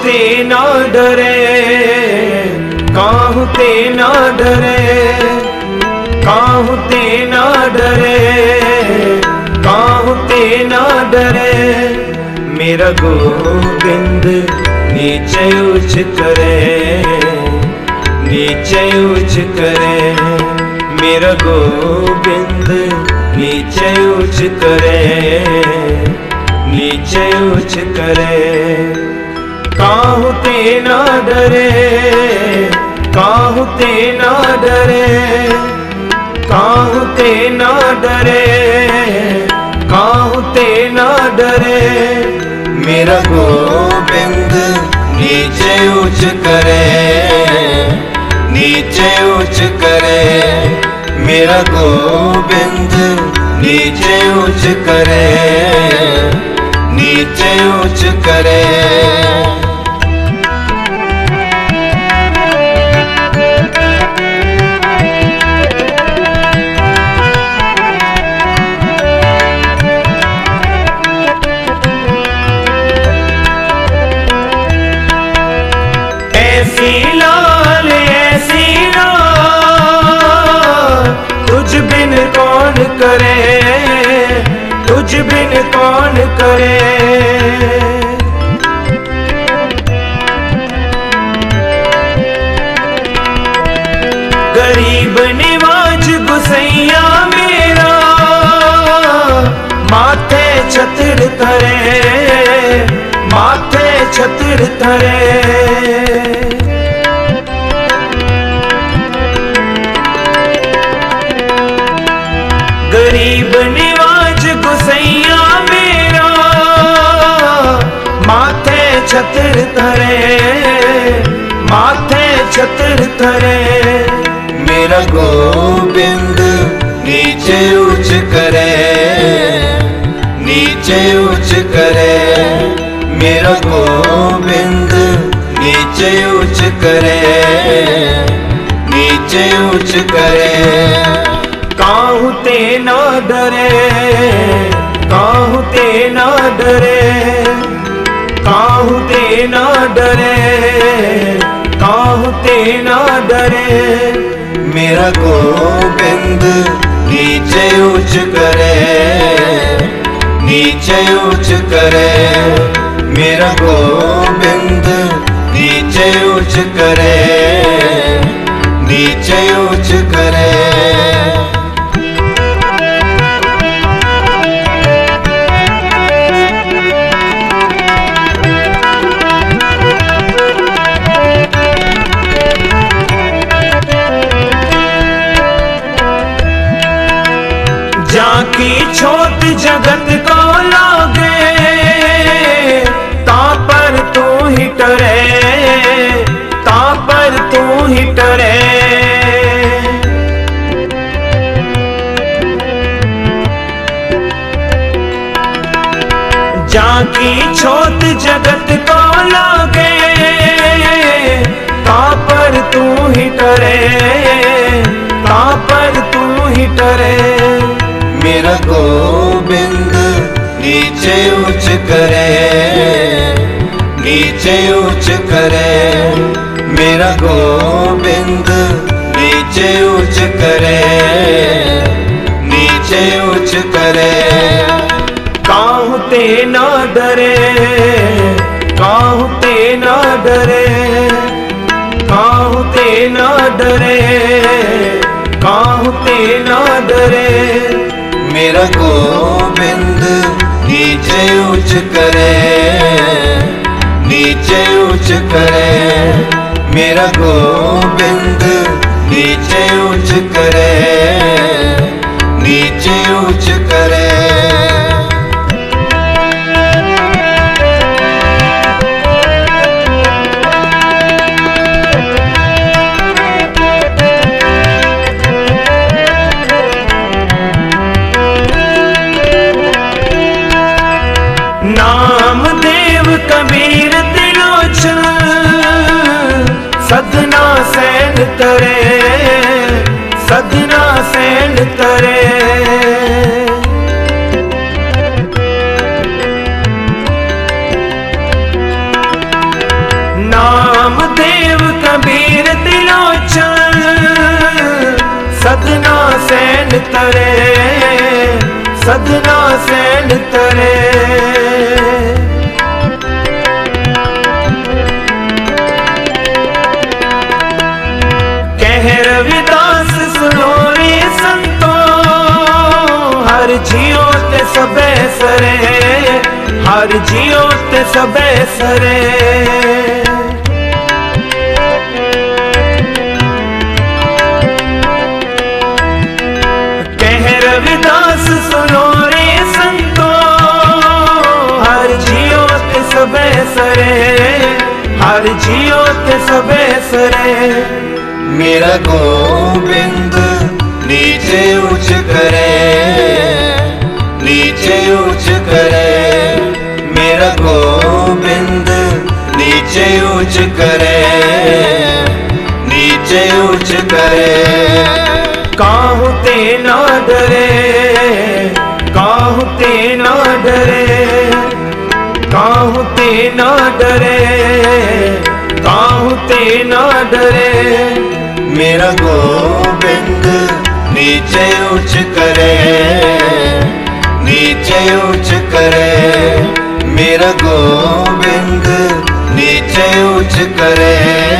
ते ना डरे, काहू ते ना डरे, काहू ते ना डरे, काहू ते ना डरे। मेरा गोविंद नीचे उच्च करे, नीचे उच्च करे। मेरा गोविंद नीचे उच्च करे, नीचे उच्च करे। काहू ते ना डरे, काहू ते ना डरे, काहू ते ना डरे, काहू ते ना डरे। मेरा गोविंद नीचे उच्च करे, नीचे उच्च करे। मेरा गोविंद नीचे उच्च करे, नीचे उच्च करे। ऐसी लाल ऐसी लाल तुझ बिन कौन करे, तुझ बिन कौन करे। गरीब निवाज गुसैया मेरा माथे छत्र धरे, माथे छत्र धरे। गरीब निवाज गुसैया मेरा माथे छत्र धरे, माथे छत्र धरे। मेरा गोविंद नीचे उच्च करे, नीचे उच्च करे। मेरा गोविंद नीचे उच्च करे, नीचे उच्च करे। काहू ते ना डरे, काहू ते ना डरे, काहू ते ना डरे, काहू ते ना डरे। मेरा गोविंद नीचे उच्च करे, नीचे उच्च करे। मेरा गोविंद नीचे उच्च करे, नीचे उच्च करे। जाकी छोट जगत को लागे, ता पर तू ही टरे, ता पर तू ही टरे। जाकी छोट जगत को लागे, ता पर तू ही टरे, ता पर तू ही टरे। मेरा गोविंद नीचे उच्च करे, नीचे उच्च करे। मेरा गोविंद नीचे उच्च करे, नीचे उच्च करे। काहू ते ना डरे, काहू ते ना डरे, काहू ते ना डरे, काहू ते ना डरे। मेरा गोविंद नीचे उच्च करे, नीचे उच्च करे। मेरा गोविंद नीचे उच्च करे, नीचे उच्च करे। नामदेव कबीर त्रिलोचन सदना सैन तरे, सदना सैन तरे। तरे, सदना सैन तरे। कह रविदास सुनो रे संतो, हर जियो ते सबे सरे, हर जियो ते सबे सरे। कह रविदास सुनो रे संतो, हर जियो ते सबे सरे, हर जियो ते सबे सरे। मेरा गोविंद नीचे उच्च करे, नीचे उच्च करे। मेरा गोविंद नीचे उच्च करे, नीचे उच्च करे। काहू ते ना डरे, काहू ते ना डरे, काहू ते ना डरे, काहू ते ना डरे। मेरा गोविंद नीचे उच्च करे, नीचे उच्च करे। मेरा गोविंद नीचे उच्च करे,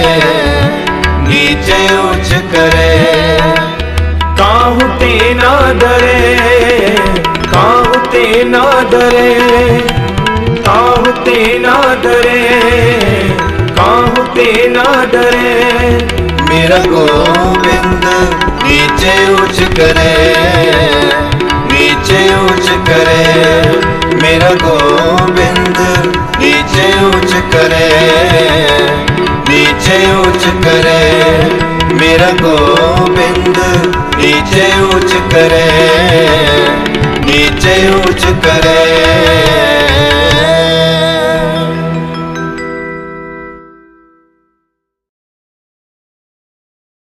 नीचे उच्च करे। काहू ते ना डरे, काहू ते ना डरे, काहू ते ना डरे, काहू ते ना डरे। मेरा गोविंद नीचे उच्च करे, नीचे उच्च करे। मेरा गोविंद नीचे उच्च करे, नीचे उच्च करे। मेरा गोविंद नीचे उच्च करे, नीचे उच्च करे।